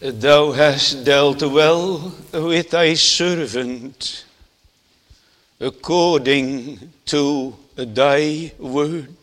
Thou hast dealt well with thy servant, according to thy word.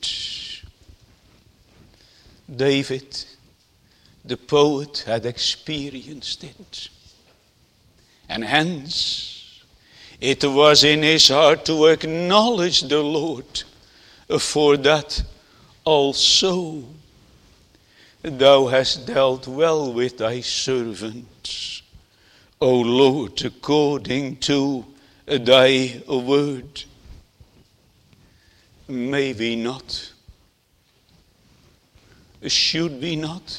David, the poet, had experienced it. And hence, it was in his heart to acknowledge the Lord for that also. Thou hast dealt well with thy servant, O Lord, according to thy word. May we not, should we not,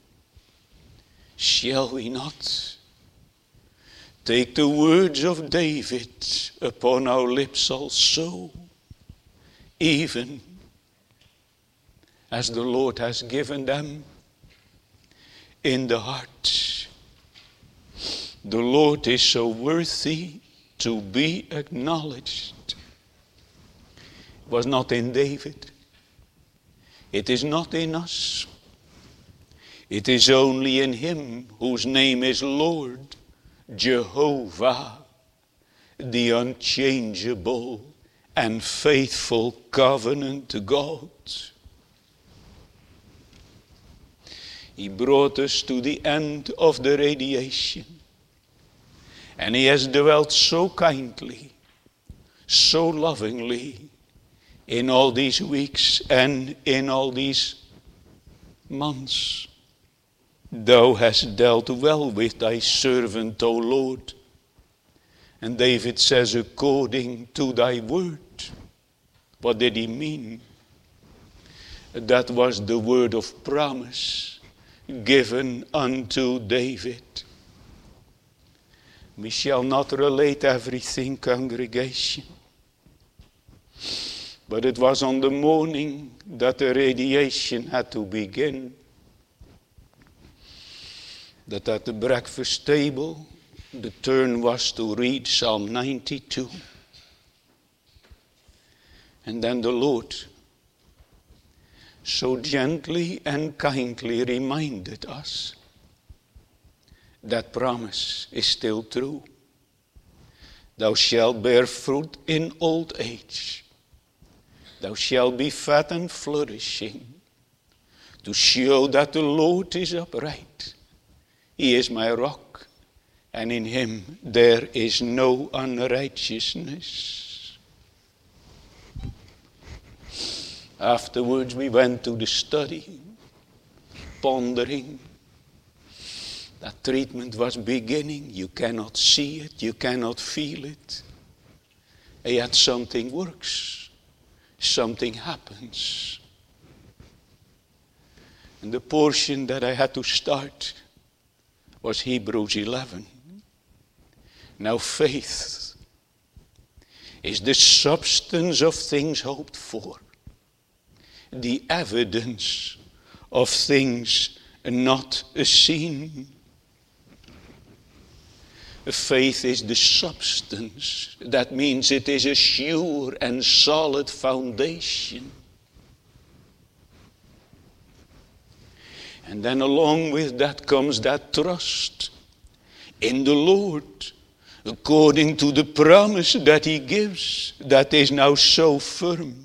shall we not take the words of David upon our lips also, even as the Lord has given them in the heart? The Lord is so worthy to be acknowledged. It was not in David. It is not in us. It is only in him whose name is Lord, Jehovah, the unchangeable and faithful covenant God. He brought us to the end of the radiation. And he has dwelt so kindly, so lovingly in all these weeks and in all these months. Thou hast dealt well with thy servant, O Lord. And David says, according to thy word. What did he mean? That was the word of promise given unto David. We shall not relate everything, congregation. But it was on the morning that the radiation had to begin, that at the breakfast table the turn was to read Psalm 92. And then the Lord so gently and kindly reminded us that promise is still true. Thou shalt bear fruit in old age. Thou shalt be fat and flourishing, to show that the Lord is upright. He is my rock, and in him there is no unrighteousness. Afterwards we went to the study, pondering. That treatment was beginning. You cannot see it, you cannot feel it. And yet something works, something happens. And the portion that I had to start was Hebrews 11. Now faith is the substance of things hoped for, the evidence of things not seen. Faith is the substance. That means it is a sure and solid foundation. And then along with that comes that trust in the Lord, according to the promise that he gives, that is now so firm.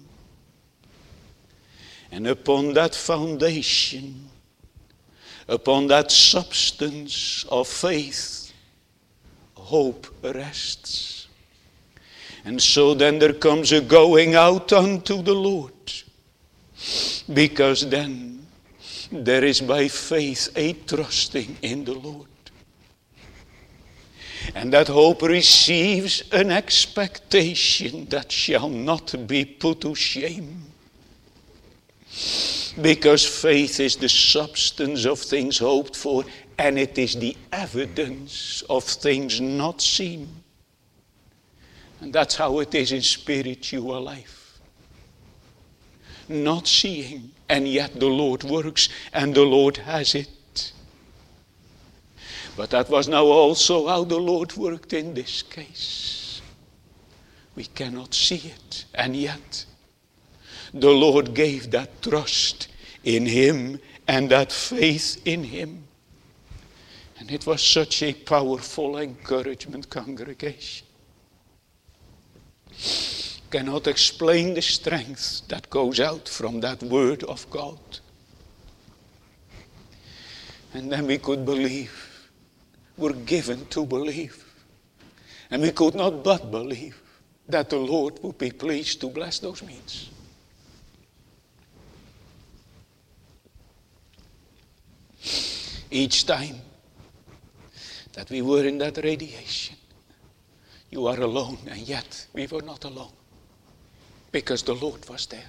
And upon that foundation, upon that substance of faith, hope rests. And so then there comes a going out unto the Lord, because then there is by faith a trusting in the Lord. And that hope receives an expectation that shall not be put to shame. Because faith is the substance of things hoped for, and it is the evidence of things not seen. And that's how it is in spiritual life. Not seeing, and yet the Lord works, and the Lord has it. But that was now also how the Lord worked in this case. We cannot see it, and yet the Lord gave that trust in him and that faith in him. And it was such a powerful encouragement, congregation. Cannot explain the strength that goes out from that word of God. And then we could believe. We're given to believe. And we could not but believe that the Lord would be pleased to bless those means. Each time that we were in that radiation, you are alone, and yet we were not alone, because the Lord was there.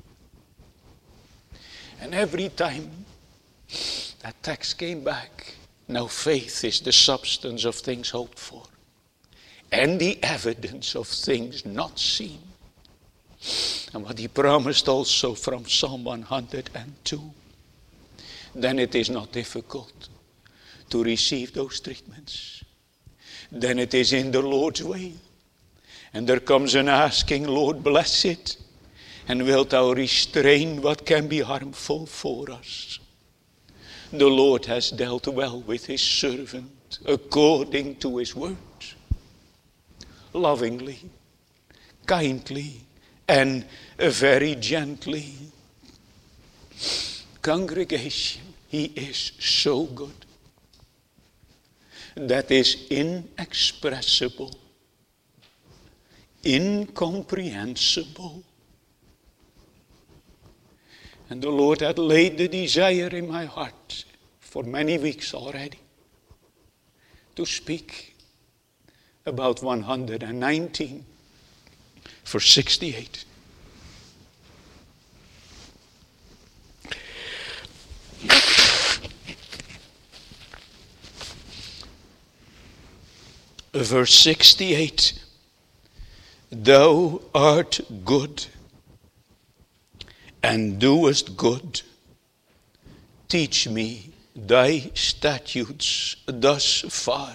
And every time that text came back, now faith is the substance of things hoped for, and the evidence of things not seen. And what he promised also from Psalm 102, then it is not difficult to receive those treatments. Then it is in the Lord's way. And there comes an asking, Lord, bless it. And wilt thou restrain what can be harmful for us? The Lord has dealt well with his servant according to his word. Lovingly, kindly, and very gently. Congregation, he is so good. That is inexpressible, incomprehensible. And the Lord had laid the desire in my heart for many weeks already to speak about 119 verse 68. Verse 68, thou art good and doest good. Teach me thy statutes thus far.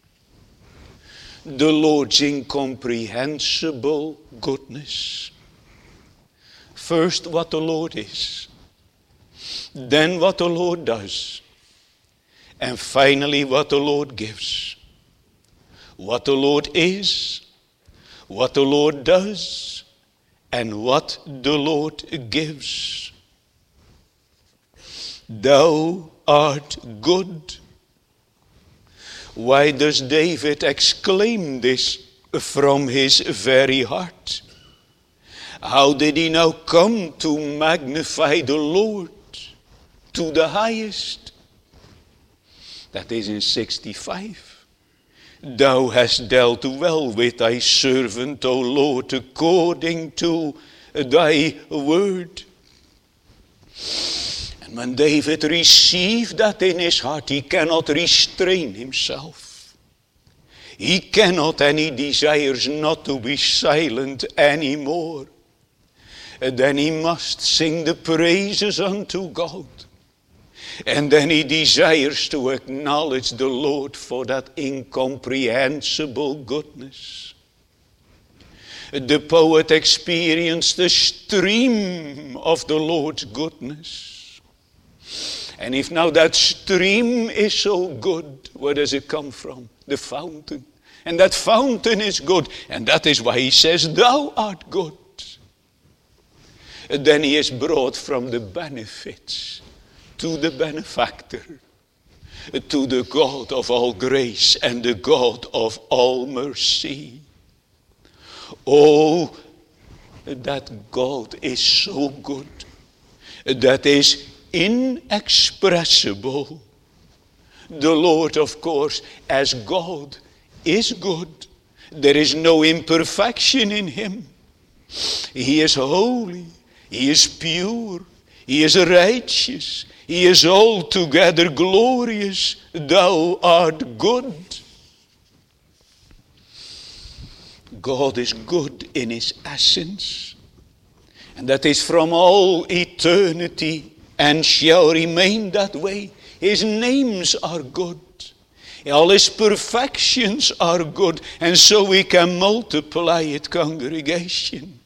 The Lord's incomprehensible goodness. First, what the Lord is. Then what the Lord does. And finally, what the Lord gives. What the Lord is, what the Lord does, and what the Lord gives. Thou art good. Why does David exclaim this from his very heart? How did he now come to magnify the Lord to the highest? That is in 65. Thou hast dealt well with thy servant, O Lord, according to thy word. And when David received that in his heart, he cannot restrain himself. He cannot, and he desires not to be silent anymore. And then he must sing the praises unto God. And then he desires to acknowledge the Lord for that incomprehensible goodness. The poet experienced the stream of the Lord's goodness. And if now that stream is so good, where does it come from? The fountain. And that fountain is good. And that is why he says, thou art good. And then he is brought from the benefits to the benefactor, to the God of all grace and the God of all mercy. Oh, that God is so good, that is inexpressible. The Lord, of course, as God, is good. There is no imperfection in him. He is holy, he is pure, he is righteous, he is altogether glorious. Thou art good. God is good in his essence. And that is from all eternity and shall remain that way. His names are good. All his perfections are good. And so we can multiply it, congregation.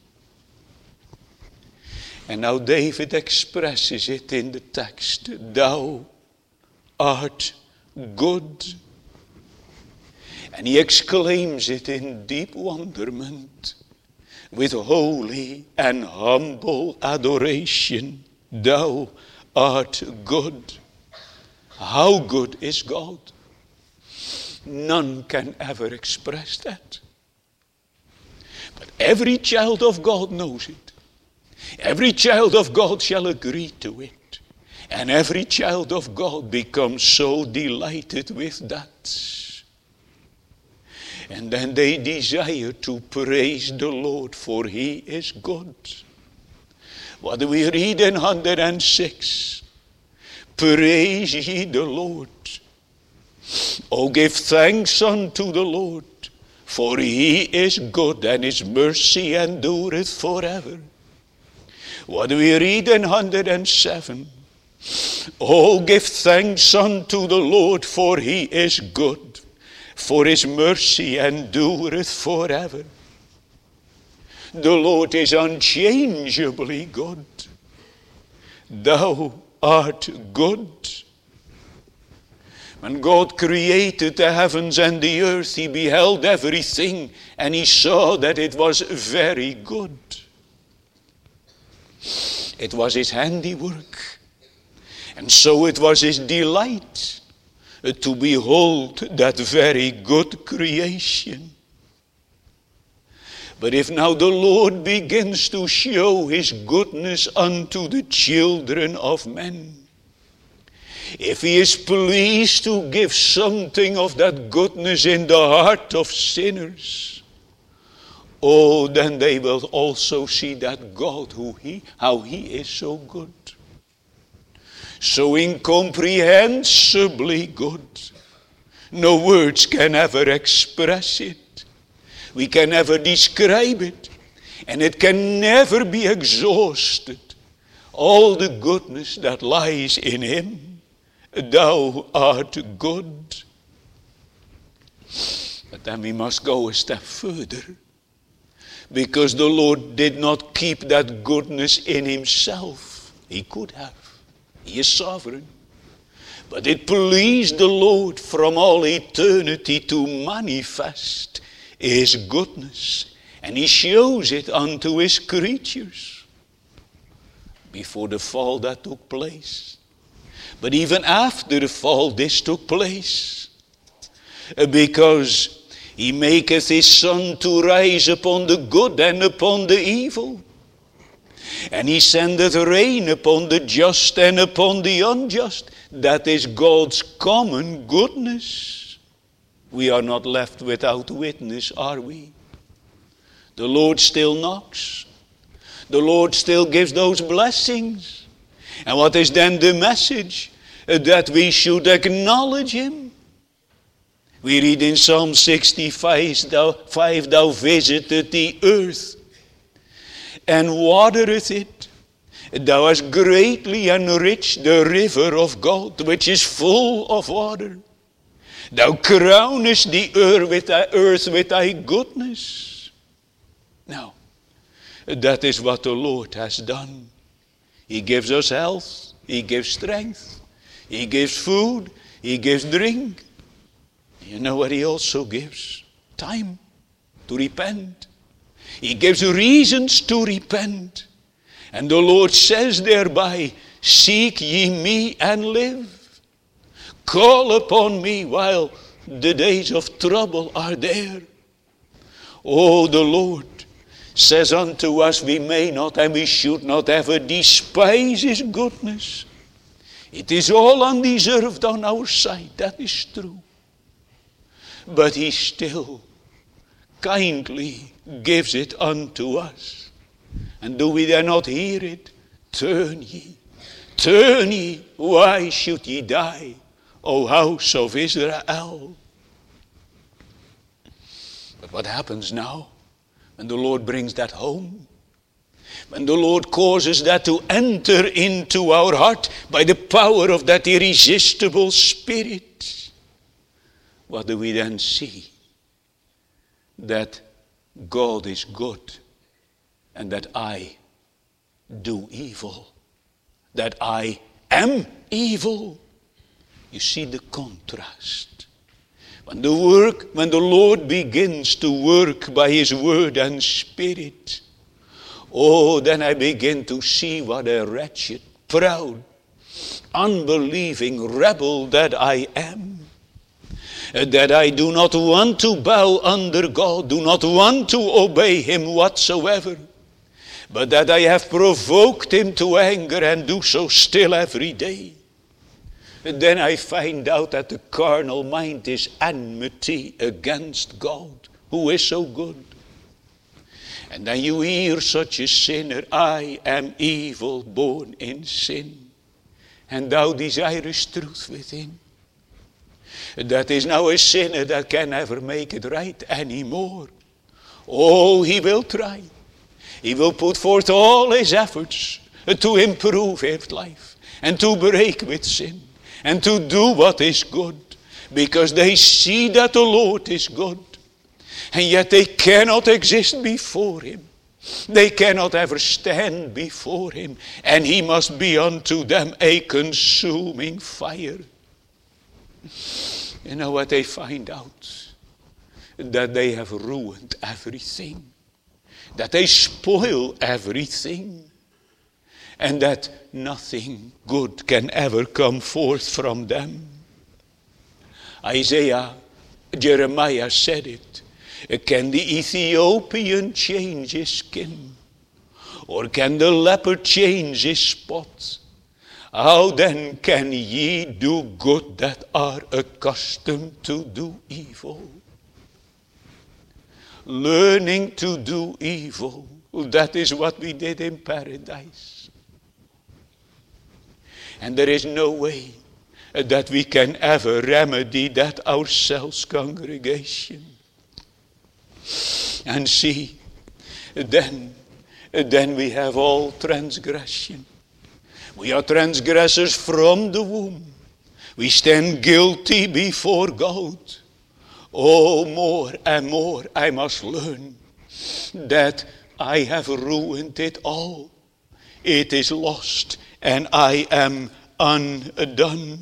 And now David expresses it in the text. Thou art good. And he exclaims it in deep wonderment, with holy and humble adoration. Thou art good. How good is God? None can ever express that. But every child of God knows it. Every child of God shall agree to it. And every child of God becomes so delighted with that. And then they desire to praise the Lord, for he is good. What do we read in 106? Praise ye the Lord. Oh, give thanks unto the Lord, for he is good, and his mercy endureth forever. What do we read in 107? Oh, give thanks unto the Lord, for he is good, for his mercy endureth forever. The Lord is unchangeably good. Thou art good. When God created the heavens and the earth, he beheld everything, and he saw that it was very good. It was his handiwork. And so it was his delight to behold that very good creation. But if now the Lord begins to show his goodness unto the children of men, if he is pleased to give something of that goodness in the heart of sinners, oh, then they will also see that God, how he is so good. So incomprehensibly good. No words can ever express it. We can never describe it. And it can never be exhausted. All the goodness that lies in him. Thou art good. But then we must go a step further. Because the Lord did not keep that goodness in himself. He could have. He is sovereign. But it pleased the Lord from all eternity to manifest his goodness. And he shows it unto his creatures. Before the fall that took place. But even after the fall this took place. Because he maketh his sun to rise upon the good and upon the evil. And he sendeth rain upon the just and upon the unjust. That is God's common goodness. We are not left without witness, are we? The Lord still knocks. The Lord still gives those blessings. And what is then the message? That we should acknowledge him. We read in Psalm 65, thou visitest the earth and watereth it. Thou hast greatly enriched the river of God, which is full of water. Thou crownest the earth with thy goodness. Now, that is what the Lord has done. He gives us health. He gives strength. He gives food. He gives drink. You know what he also gives? Time to repent. He gives reasons to repent. And the Lord says thereby, seek ye me and live. Call upon me while the days of trouble are there. Oh, the Lord says unto us, we may not and we should not ever despise his goodness. It is all undeserved on our side, that is true. But he still kindly gives it unto us. And do we then not hear it? Turn ye, why should ye die, O house of Israel? But what happens now when the Lord brings that home? When the Lord causes that to enter into our heart by the power of that irresistible Spirit, what do we then see? That God is good and that I do evil. That I am evil. You see the contrast. When the Lord begins to work by His word and Spirit, oh, then I begin to see what a wretched, proud, unbelieving rebel that I am. That I do not want to bow under God, do not want to obey Him whatsoever, but that I have provoked Him to anger and do so still every day. And then I find out that the carnal mind is enmity against God, who is so good. And then you hear such a sinner, I am evil, born in sin, and thou desirest truth within. That is now a sinner that can never make it right anymore. Oh, he will try. He will put forth all his efforts to improve his life and to break with sin and to do what is good, because they see that the Lord is good, and yet they cannot exist before Him. They cannot ever stand before Him, and He must be unto them a consuming fire. You know what they find out? That they have ruined everything. That they spoil everything. And that nothing good can ever come forth from them. Jeremiah said it. Can the Ethiopian change his skin? Or can the leopard change his spots? How then can ye do good that are accustomed to do evil? Learning to do evil, that is what we did in paradise. And there is no way that we can ever remedy that ourselves, congregation. And see, then we have all transgression. We are transgressors from the womb. We stand guilty before God. Oh, more and more I must learn that I have ruined it all. It is lost and I am undone.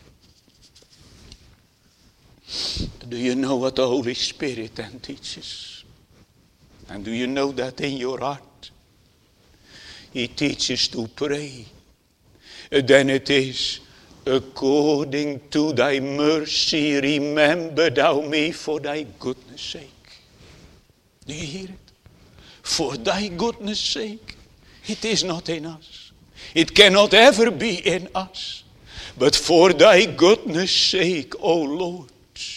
Do you know what the Holy Spirit then teaches? And do you know that in your heart? He teaches to pray. Then it is, according to thy mercy, remember thou me for thy goodness sake. Do you hear it? For thy goodness sake. It is not in us. It cannot ever be in us. But for thy goodness sake, O Lord.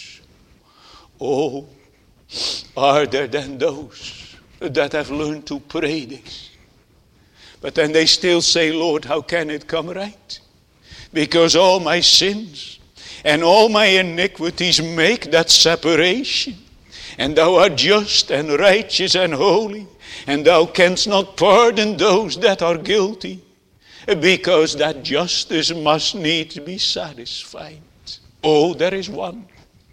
Oh, are there then those that have learned to pray this? But then they still say, Lord, how can it come right? Because all my sins and all my iniquities make that separation. And thou art just and righteous and holy. And thou canst not pardon those that are guilty. Because that justice must needs be satisfied. Oh, there is one,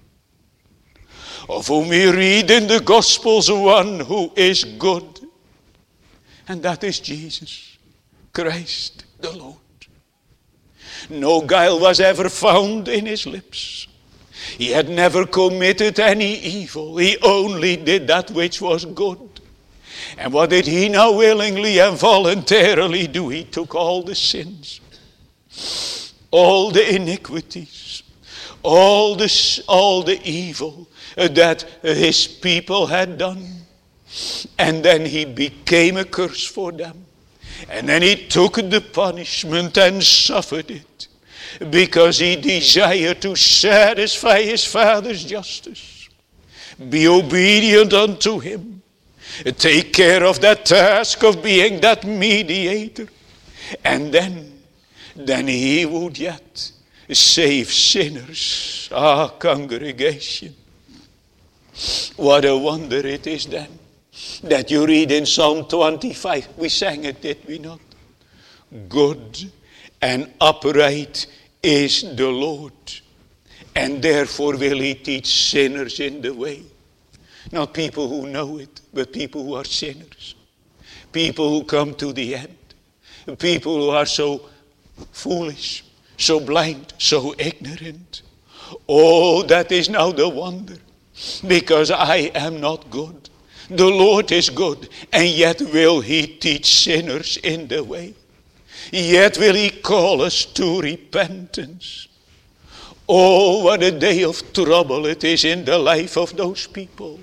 of whom we read in the Gospels, one who is good. And that is Jesus Christ the Lord. No guile was ever found in his lips. He had never committed any evil. He only did that which was good. And what did he now willingly and voluntarily do? He took all the sins, all the iniquities, all the evil that his people had done. And then he became a curse for them. And then he took the punishment and suffered it, because he desired to satisfy his Father's justice. Be obedient unto him. Take care of that task of being that mediator. And then he would yet save sinners. Ah, congregation. What a wonder it is then that you read in Psalm 25. We sang it, did we not? Good and upright is the Lord, and therefore will he teach sinners in the way. Not people who know it, but people who are sinners. People who come to the end. People who are so foolish, so blind, so ignorant. Oh, that is now the wonder, because I am not good. The Lord is good, and yet will he teach sinners in the way. Yet will he call us to repentance. Oh, what a day of trouble it is in the life of those people,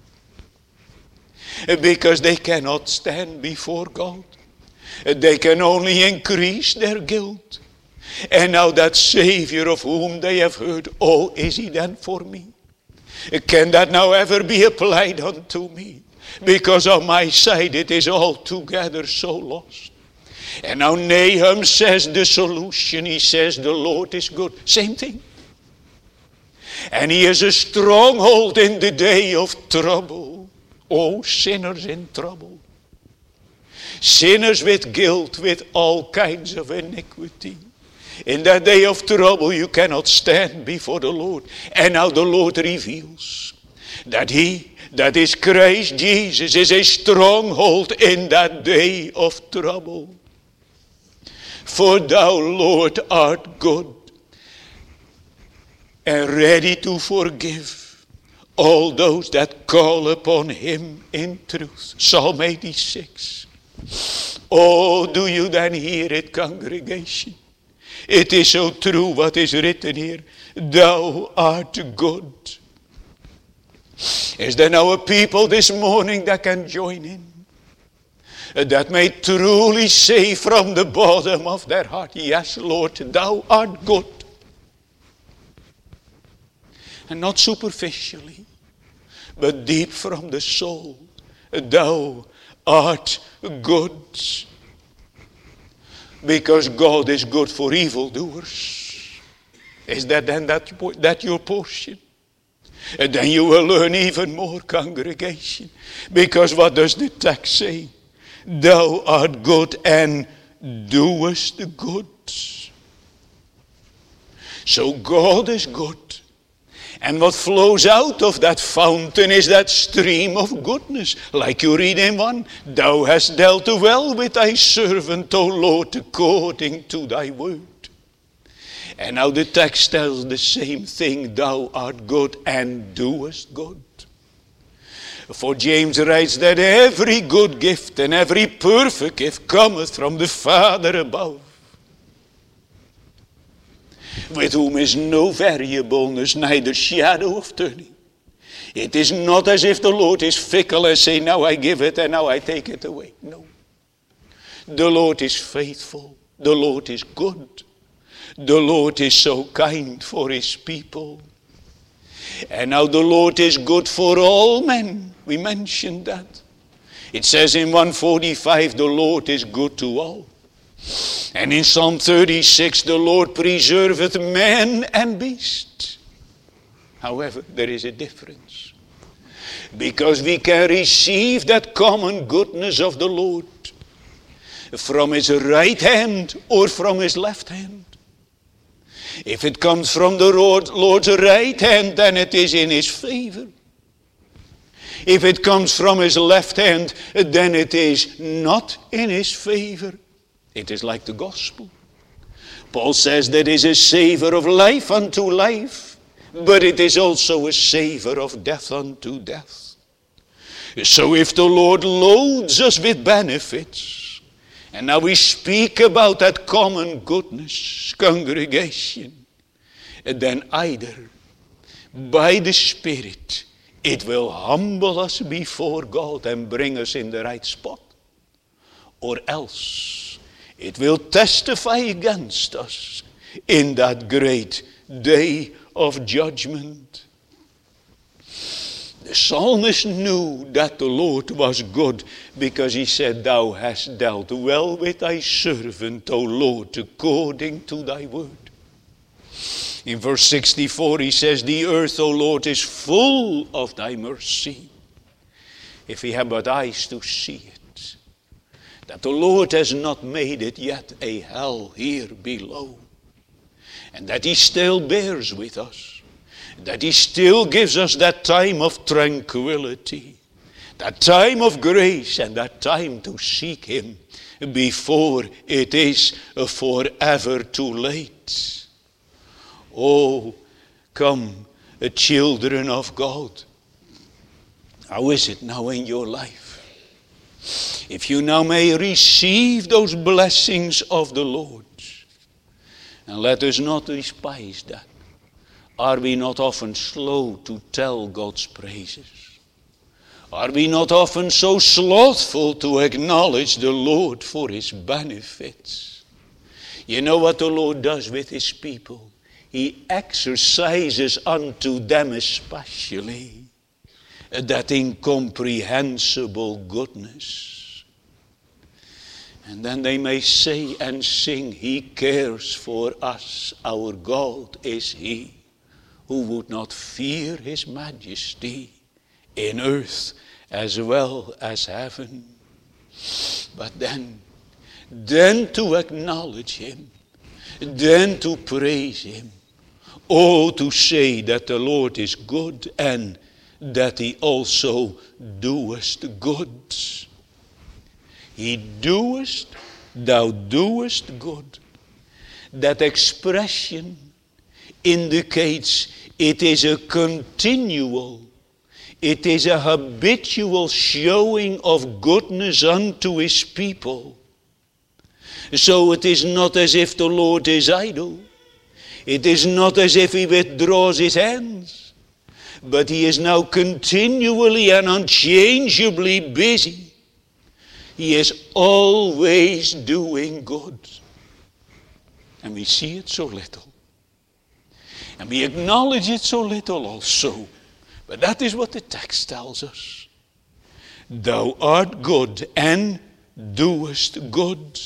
because they cannot stand before God. They can only increase their guilt. And now that Savior of whom they have heard, oh, is he then for me? Can that now ever be applied unto me? Because on my side it is altogether so lost. And now Nahum says the solution. He says the Lord is good. Same thing. And he is a stronghold in the day of trouble. Oh, sinners in trouble. Sinners with guilt, with all kinds of iniquity. In that day of trouble you cannot stand before the Lord. And now the Lord reveals that he, that is Christ Jesus, is a stronghold in that day of trouble. For thou, Lord, art good and ready to forgive all those that call upon him in truth. Psalm 86. Oh, do you then hear it, congregation? It is so true what is written here. Thou art good. Is there now a people this morning that can join in? That may truly say from the bottom of their heart, yes, Lord, thou art good. And not superficially, but deep from the soul. Thou art good. Because God is good for evildoers. Is that then that your portion? And then you will learn even more, congregation. Because what does the text say? Thou art good and doest good. So God is good. And what flows out of that fountain is that stream of goodness. Like you read in 1, thou hast dealt well with thy servant, O Lord, according to thy word. And now the text tells the same thing. Thou art good and doest good. For James writes that every good gift and every perfect gift cometh from the Father above, with whom is no variableness, neither shadow of turning. It is not as if the Lord is fickle and say, now I give it and now I take it away. No. The Lord is faithful. The Lord is good. The Lord is so kind for his people. And now the Lord is good for all men. We mentioned that. It says in 145, the Lord is good to all. And in Psalm 36, the Lord preserveth man and beast. However, there is a difference. Because we can receive that common goodness of the Lord from his right hand or from his left hand. If it comes from the Lord's right hand, then it is in his favor. If it comes from his left hand, then it is not in his favor. It is like the gospel. Paul says that it is a savor of life unto life, but it is also a savor of death unto death. So if the Lord loads us with benefits, and now we speak about that common goodness, congregation, then either by the Spirit it will humble us before God and bring us in the right spot, or else it will testify against us in that great day of judgment. The psalmist knew that the Lord was good, because he said, thou hast dealt well with thy servant, O Lord, according to thy word. In verse 64 he says, the earth, O Lord, is full of thy mercy. If we have but eyes to see it, that the Lord has not made it yet a hell here below, and that he still bears with us, that he still gives us that time of tranquility, that time of grace, and that time to seek him before it is forever too late. benefits. Oh, come, children of God. How is it now in your life? If you now may receive those blessings of the Lord, and let us not despise that. Are we not often slow to tell God's praises? Are we not often so slothful to acknowledge the Lord for his benefits? You know what the Lord does with his people? He exercises unto them especially that incomprehensible goodness. And then they may say and sing, he cares for us, our God is he, who would not fear his majesty in earth as well as heaven. But then to acknowledge him, then to praise him. Oh, to say that the Lord is good and that he also doeth good. He doest, thou doest good. That expression indicates it is a continual, it is a habitual showing of goodness unto his people. So it is not as if the Lord is idle. It is not as if he withdraws his hands. But he is now continually and unchangeably busy. He is always doing good. And we see it so little. And we acknowledge it so little also. But that is what the text tells us. Thou art good and doest good.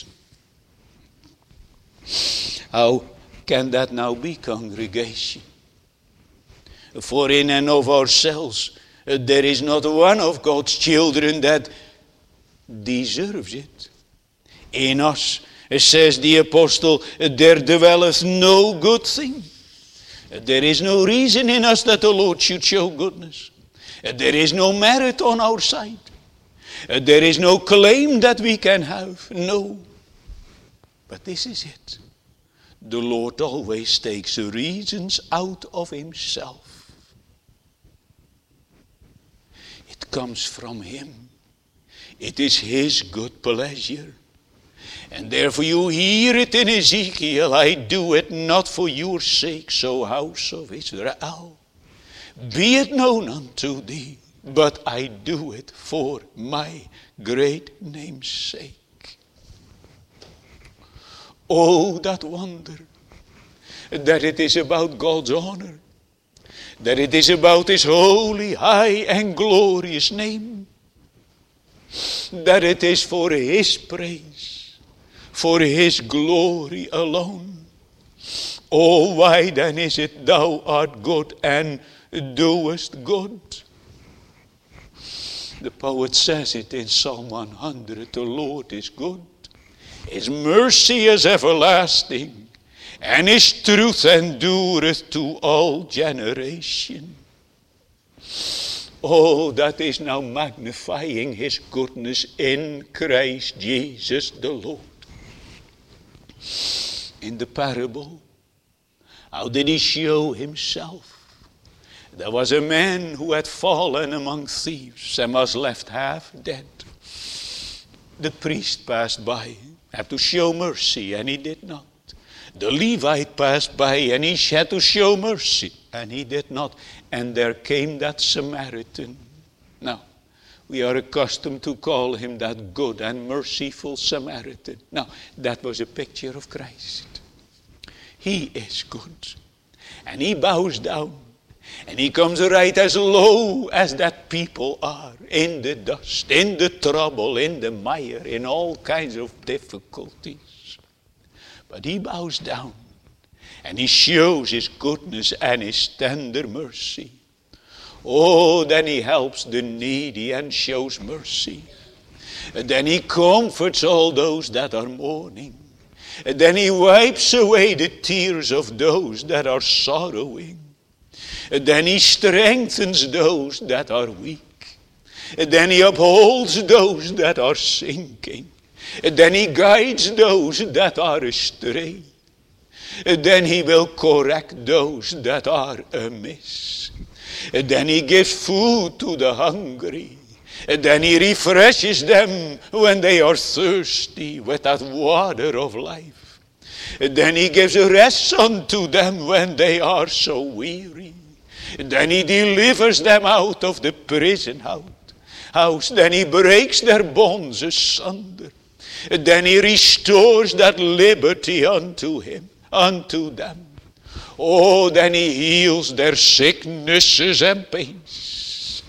How can that now be, congregation? For in and of ourselves, there is not one of God's children that deserves it. In us, says the apostle, there dwelleth no good thing. There is no reason in us that the Lord should show goodness. There is no merit on our side. There is no claim that we can have. No. But this is it. The Lord always takes reasons out of himself. It comes from him. It is his good pleasure. And therefore you hear it in Ezekiel, I do it not for your sakes, O house of Israel. Be it known unto thee, but I do it for my great name's sake. Oh, that wonder, that it is about God's honor, that it is about his holy, high, and glorious name, that it is for his praise, for his glory alone. Oh, why then is it thou art good and doest good? The poet says it in Psalm 100, the Lord is good. His mercy is everlasting, and his truth endureth to all generation. Oh, that is now magnifying his goodness in Christ Jesus the Lord. In the parable, how did he show himself? There was a man who had fallen among thieves and was left half dead. The priest passed by, had to show mercy, and he did not. The Levite passed by, and he had to show mercy, and he did not. And there came that Samaritan. Now, we are accustomed to call him that good and merciful Samaritan. Now, that was a picture of Christ. He is good. And he bows down. And he comes right as low as that people are, in the dust, in the trouble, in the mire, in all kinds of difficulties. But he bows down and he shows his goodness and his tender mercy. Oh, then he helps the needy and shows mercy. And then he comforts all those that are mourning. And then he wipes away the tears of those that are sorrowing. And then he strengthens those that are weak. And then he upholds those that are sinking. And then he guides those that are astray. then he will correct those that are amiss. Then he gives food to the hungry. Then he refreshes them when they are thirsty with that water of life. Then he gives rest unto them when they are so weary. Then he delivers them out of the prison house. Then he breaks their bonds asunder. Then he restores that liberty unto them. Oh, then he heals their sicknesses and pains.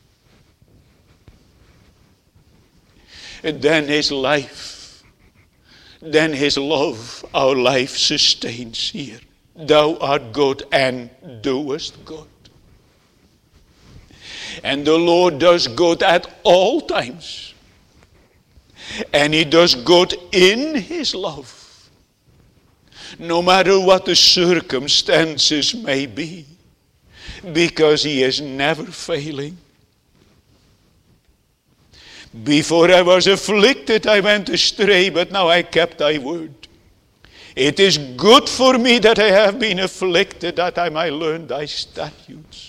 Then his life, then his love, our life sustains here. Thou art good and doest good. And the Lord does good at all times. And he does good in his love. No matter what the circumstances may be. Because he is never failing. Before I was afflicted, I went astray, but now I kept thy word. It is good for me that I have been afflicted, that I might learn thy statutes.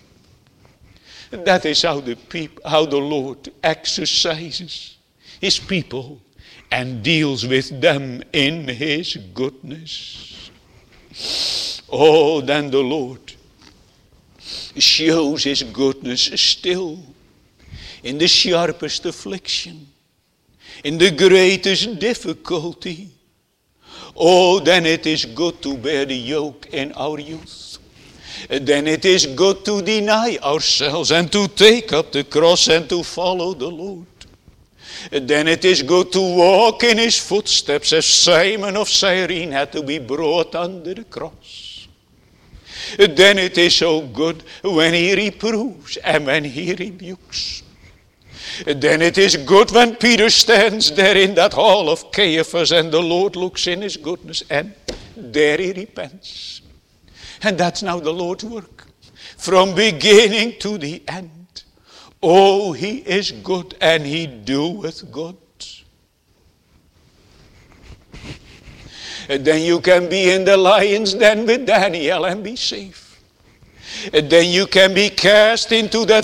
That is how the Lord exercises his people and deals with them in his goodness. Oh, then the Lord shows his goodness still in the sharpest affliction, in the greatest difficulty. Oh, then it is good to bear the yoke in our youth. Then it is good to deny ourselves and to take up the cross and to follow the Lord. Then it is good to walk in his footsteps as Simon of Cyrene had to be brought under the cross. Then it is so good when he reproves and when he rebukes. Then it is good when Peter stands there in that hall of Caiaphas and the Lord looks in his goodness and there he repents. And that's now the Lord's work. From beginning to the end. Oh, he is good and he doeth good. And then you can be in the lion's den with Daniel and be safe. And then you can be cast into that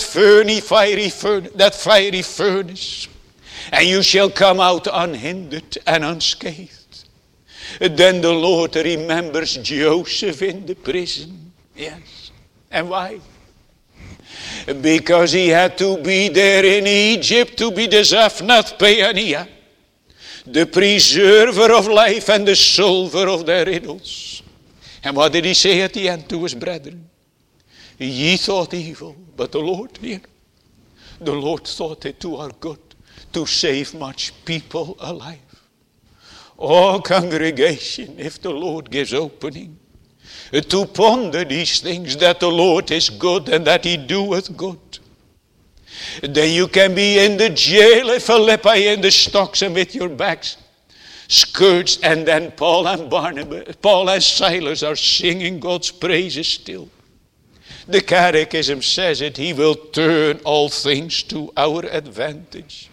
fiery furnace. And you shall come out unhindered and unscathed. Then the Lord remembers Joseph in the prison. Yes. And why? Because he had to be there in Egypt to be the Zaphnath Paeania, the preserver of life and the solver of their riddles. And what did he say at the end to his brethren? Ye thought evil, but the Lord here. The Lord thought it to our good, to save much people alive. Oh, congregation, if the Lord gives opening to ponder these things, that the Lord is good and that he doeth good, then you can be in the jail at Philippi in the stocks and with your backs scourged, and then Paul and Silas are singing God's praises still. The Catechism says it, he will turn all things to our advantage.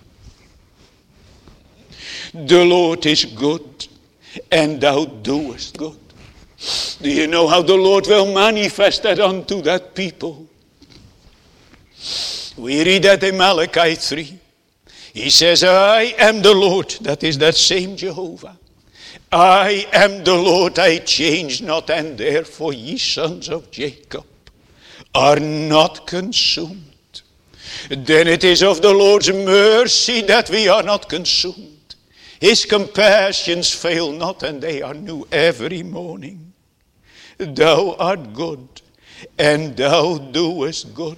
The Lord is good, and thou doest good. Do you know how the Lord will manifest that unto that people? We read that in Malachi 3. He says, I am the Lord, that is that same Jehovah. I am the Lord, I change not, and therefore ye sons of Jacob are not consumed. Then it is of the Lord's mercy that we are not consumed. His compassions fail not, and they are new every morning. Thou art good, and thou doest good.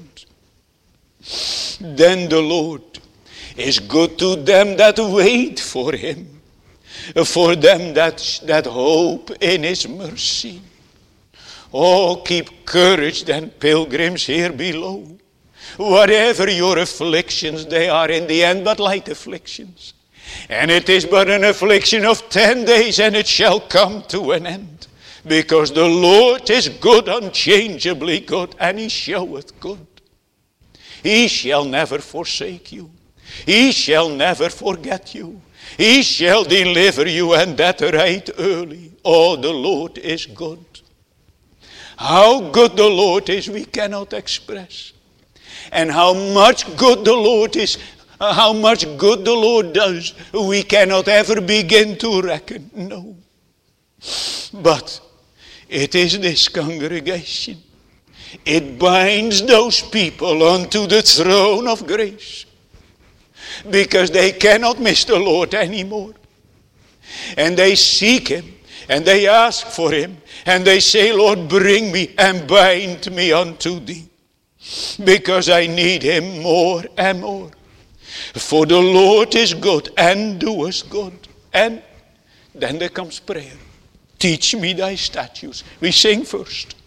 Then the Lord is good to them that wait for him, for them that hope in his mercy. Oh, keep courage then, pilgrims here below. Whatever your afflictions, they are in the end but light afflictions. And it is but an affliction of 10 days, and it shall come to an end. Because the Lord is good, unchangeably good, and he showeth good. He shall never forsake you. He shall never forget you. He shall deliver you, and that right early. Oh, the Lord is good. How good the Lord is, we cannot express. And how much good the Lord is, how much good the Lord does, we cannot ever begin to reckon. No. But it is this congregation. It binds those people unto the throne of grace. Because they cannot miss the Lord anymore. And they seek him. And they ask for him. And they say, Lord, bring me and bind me unto thee. Because I need him more and more. For the Lord is good and doeth good. And then there comes prayer. Teach me thy statutes. We sing first.